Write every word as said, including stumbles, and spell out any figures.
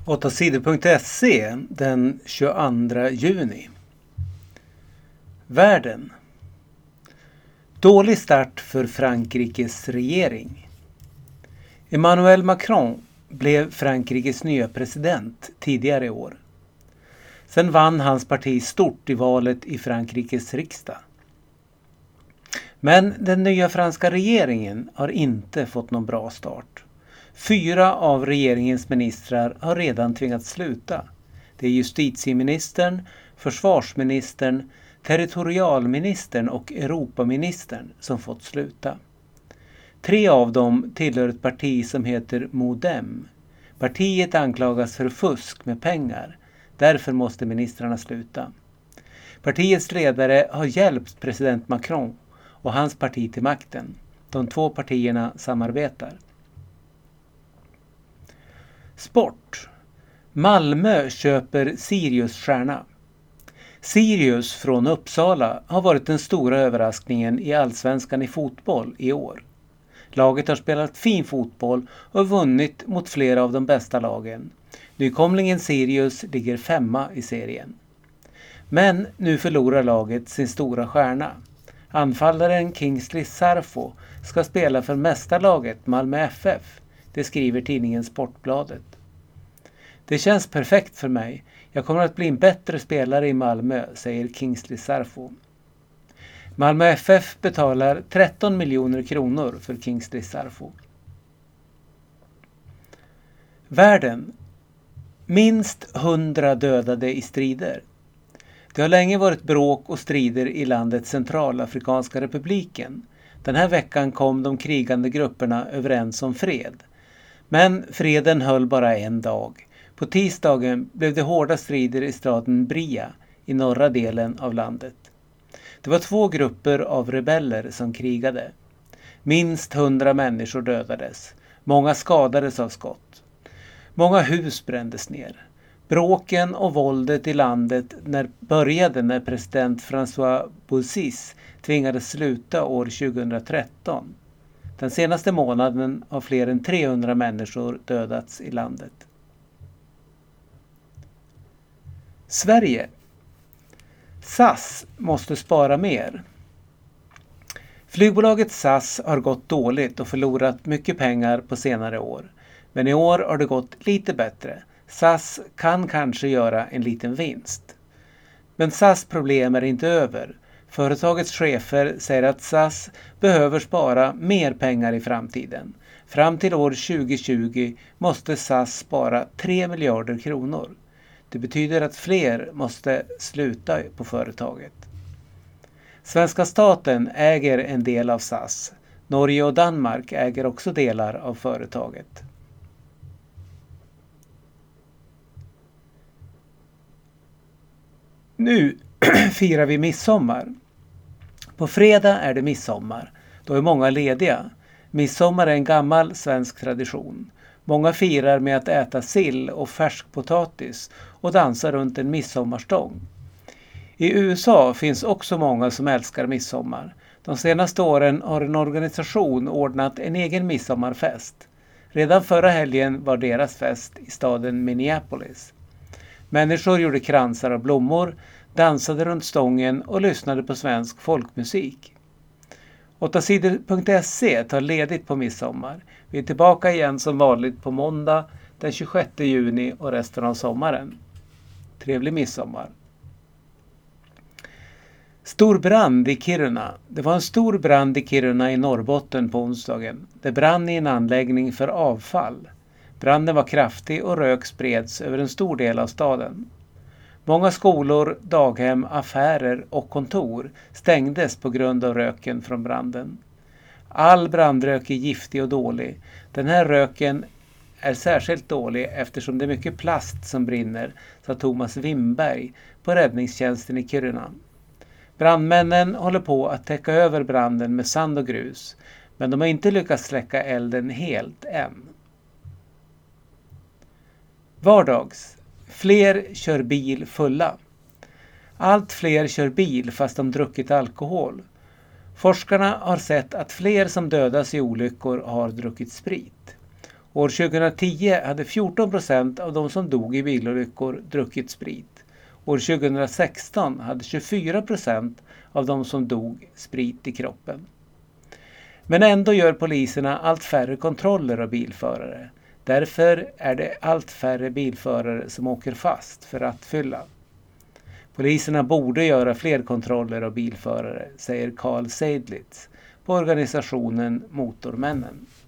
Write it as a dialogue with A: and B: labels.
A: åtta sidor punkt se den tjugoandra juni. Världen. Dålig start för Frankrikes regering. Emmanuel Macron blev Frankrikes nya president tidigare i år. Sen vann hans parti stort i valet i Frankrikes riksdag. Men den nya franska regeringen har inte fått någon bra start. Fyra av regeringens ministrar har redan tvingats sluta. Det är justitieministern, försvarsministern, territorialministern och Europaministern som fått sluta. Tre av dem tillhör ett parti som heter Modem. Partiet anklagas för fusk med pengar. Därför måste ministrarna sluta. Partiets ledare har hjälpt president Macron och hans parti till makten. De två partierna samarbetar. Sport. Malmö köper Sirius stjärna. Sirius från Uppsala har varit den stora överraskningen i allsvenskan i fotboll i år. Laget har spelat fin fotboll och vunnit mot flera av de bästa lagen. Nykomlingen Sirius ligger femma i serien. Men nu förlorar laget sin stora stjärna. Anfallaren Kingsley Sarfo ska spela för mästarlaget Malmö F F. Det skriver tidningen Sportbladet. Det känns perfekt för mig. Jag kommer att bli en bättre spelare i Malmö, säger Kingsley Sarfo. Malmö F F betalar tretton miljoner kronor för Kingsley Sarfo. Världen. Minst hundra dödade i strider. Det har länge varit bråk och strider i landet Centralafrikanska republiken. Den här veckan kom de krigande grupperna överens om fred. Men freden höll bara en dag. På tisdagen blev det hårda strider i staden Bria i norra delen av landet. Det var två grupper av rebeller som krigade. Minst hundra människor dödades. Många skadades av skott. Många hus brändes ner. Bråken och våldet i landet när började när president François Bozizé tvingades sluta år tjugohundratretton. Den senaste månaden har fler än trehundra människor dödats i landet. Sverige. S A S måste spara mer. Flygbolaget S A S har gått dåligt och förlorat mycket pengar på senare år. Men i år har det gått lite bättre. S A S kan kanske göra en liten vinst. Men S A S problem är inte över. Företagets chefer säger att S A S behöver spara mer pengar i framtiden. Fram till år tjugohundratjugo måste S A S spara tre miljarder kronor. Det betyder att fler måste sluta på företaget. Svenska staten äger en del av S A S. Norge och Danmark äger också delar av företaget. Nu firar vi midsommar. På fredag är det midsommar. Då är många lediga. Midsommar är en gammal svensk tradition. Många firar med att äta sill och färskpotatis och dansa runt en midsommarstång. I U S A finns också många som älskar midsommar. De senaste åren har en organisation ordnat en egen midsommarfest. Redan förra helgen var deras fest i staden Minneapolis. Människor gjorde kransar av blommor, dansade runt stången och lyssnade på svensk folkmusik. åtta sidor punkt se tar ledigt på midsommar. Vi är tillbaka igen som vanligt på måndag den tjugosjätte juni och resten av sommaren. Trevlig midsommar. Stor brand i Kiruna. Det var en stor brand i Kiruna i Norrbotten på onsdagen. Det brann i en anläggning för avfall. Branden var kraftig och rök spreds över en stor del av staden. Många skolor, daghem, affärer och kontor stängdes på grund av röken från branden. All brandrök är giftig och dålig. Den här röken är särskilt dålig eftersom det är mycket plast som brinner, sa Thomas Wimberg på räddningstjänsten i Kiruna. Brandmännen håller på att täcka över branden med sand och grus, men de har inte lyckats släcka elden helt än. Vardags. Fler kör bil fulla. Allt fler kör bil fast de druckit alkohol. Forskarna har sett att fler som dödas i olyckor har druckit sprit. År tjugohundratio hade fjorton procent av de som dog i bilolyckor druckit sprit. År tjugohundrasexton hade tjugofyra procent av de som dog sprit i kroppen. Men ändå gör poliserna allt färre kontroller av bilförare. Därför är det allt färre bilförare som åker fast för rattfylla. Poliserna borde göra fler kontroller av bilförare, säger Carl Seidlitz på organisationen Motormännen.